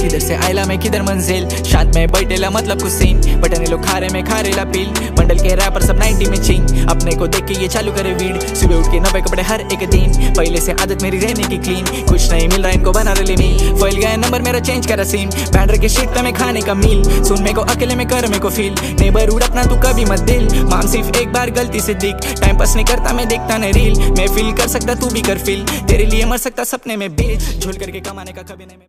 किधर से आयला मैं किधर मंजिल, शांत में बैठेला मतलब कुछ सीन, बटने लोग खारे में खारेला पील, बंडल के रैपर सब 90 में चिंग, अपने को देख के ये चालू करे वीड, सुबह उठ के 90 कपड़े हर एक दिन, पहले से आदत मेरी रहने की क्लीन, कुछ नहीं मिल रहा इनको बना रहे मी, फैल गया नंबर मेरा चेंज करा सीन, बैंडर के शिट में खाने का मील, सुन मेरे को अकेले में कर मेरे को फील, नेबर उड़ अपना तू कभी मत दिल, माम सिर्फ एक बार गलती से दिख, टाइम पास नहीं करता मैं देखता नहीं रील, मैं फील कर सकता तू भी कर फील, तेरे लिए मर सकता सपने में बेच, झोल करके कमाने का कभी नहीं।